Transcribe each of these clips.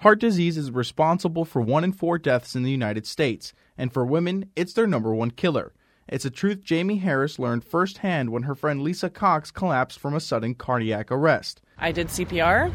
Heart disease is responsible for 1 in 4 deaths in the United States, and for women, it's their number one killer. It's a truth Jamie Harris learned firsthand when her friend Lisa Cox collapsed from a sudden cardiac arrest. I did CPR,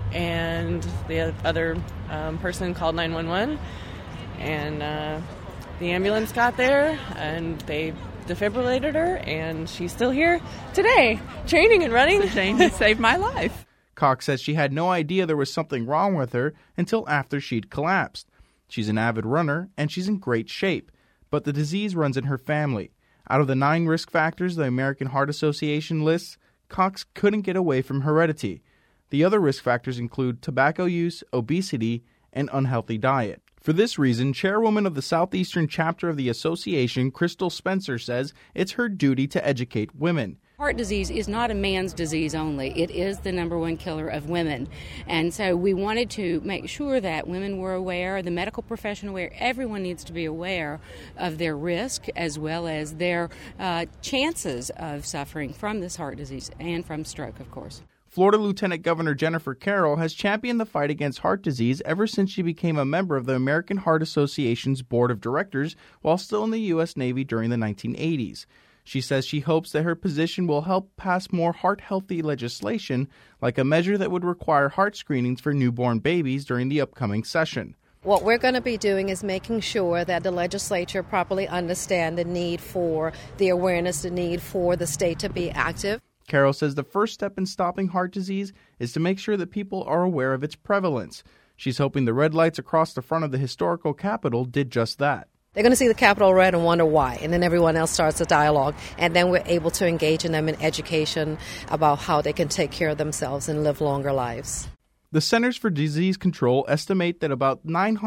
and the other person called 911, and the ambulance got there, and they defibrillated her, and she's still here today, training and running. Jane saved my life. Cox says she had no idea there was something wrong with her until after she'd collapsed. She's an avid runner, and she's in great shape, but the disease runs in her family. Out of the 9 risk factors the American Heart Association lists, Cox couldn't get away from heredity. The other risk factors include tobacco use, obesity, and unhealthy diet. For this reason, chairwoman of the Southeastern chapter of the association, Crystal Spencer, says it's her duty to educate women. Heart disease is not a man's disease only. It is the number one killer of women. And so we wanted to make sure that women were aware, the medical profession aware, everyone needs to be aware of their risk as well as their chances of suffering from this heart disease and from stroke, of course. Florida Lieutenant Governor Jennifer Carroll has championed the fight against heart disease ever since she became a member of the American Heart Association's board of directors while still in the U.S. Navy during the 1980s. She says she hopes that her position will help pass more heart-healthy legislation, like a measure that would require heart screenings for newborn babies during the upcoming session. What we're going to be doing is making sure that the legislature properly understand the need for the awareness, the need for the state to be active. Carroll says the first step in stopping heart disease is to make sure that people are aware of its prevalence. She's hoping the red lights across the front of the historical Capitol did just that. They're going to see the Capitol red and wonder why, and then everyone else starts a dialogue, and then we're able to engage in them in education about how they can take care of themselves and live longer lives. The Centers for Disease Control estimate that about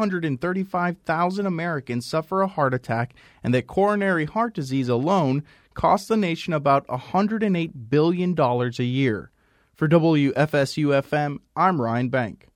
935,000 Americans suffer a heart attack and that coronary heart disease alone costs the nation about $108 billion a year. For WFSU-FM, I'm Ryan Bank.